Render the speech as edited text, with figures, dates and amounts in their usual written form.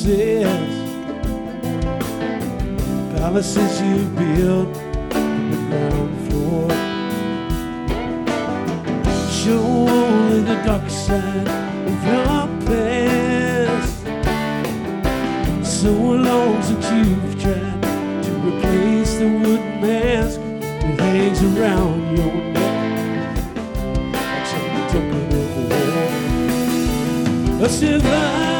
palaces you built on the ground floor. Show only the dark side of your past. So long since you've tried to replace the wooden mask that hangs around your neck like some token of war. A survivor